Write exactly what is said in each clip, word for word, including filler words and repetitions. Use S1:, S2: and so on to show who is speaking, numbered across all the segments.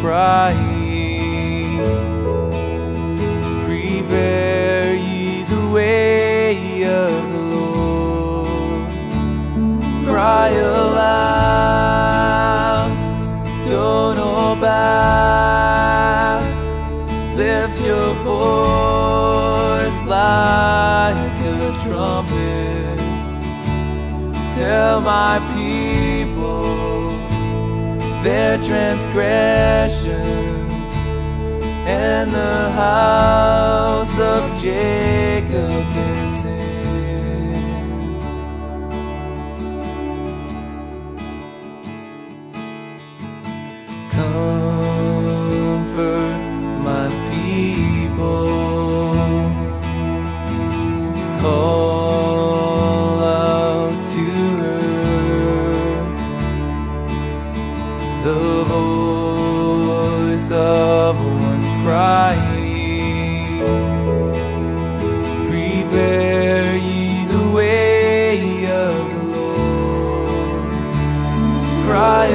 S1: crying. Prepare ye the way of the Lord. Cry aloud, don't hold back. Lift your voice like a trumpet. Tell my people their transgression, and the house of Jacob their sin. Comfort my people, call out to her the voice of one crying. Prepare ye the way of the Lord. Cry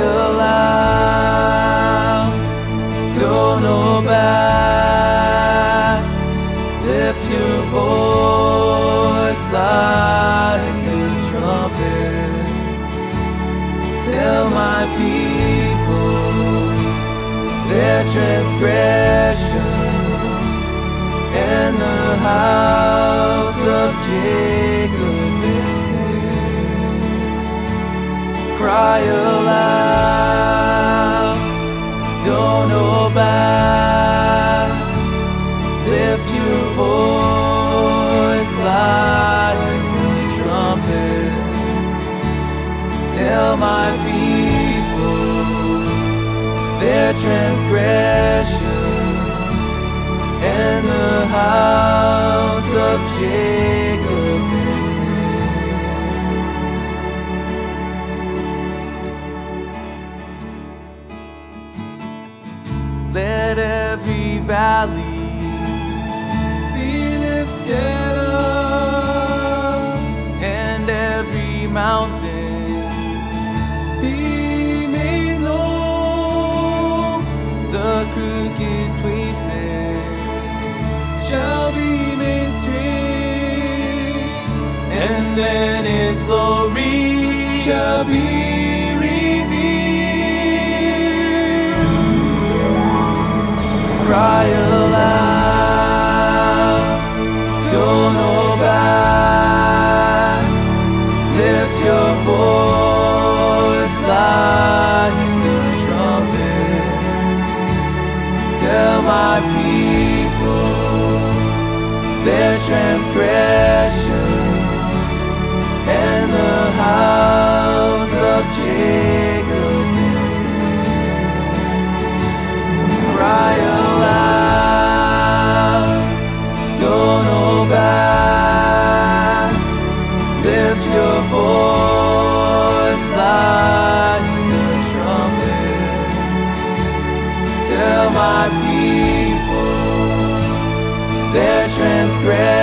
S1: aloud, don't hold back. Lift your voice like a trumpet. Tell my people their transgression, and the house of Jacob their sin. Cry aloud, don't hold back. Lift your voice like a trumpet. Tell my people their transgression, and the house of Jacob their sin. Let every valley be lifted up, and every mountain be made low. The crooked places shall be made straight, and then His glory shall be revealed. Cry aloud, don't hold back. Lift your voice like a trumpet. Tell my people their transgression, and the house of Jacob their sin. Cry aloud, don't hold back. Lift your voice like a trumpet. Tell my people their transgression,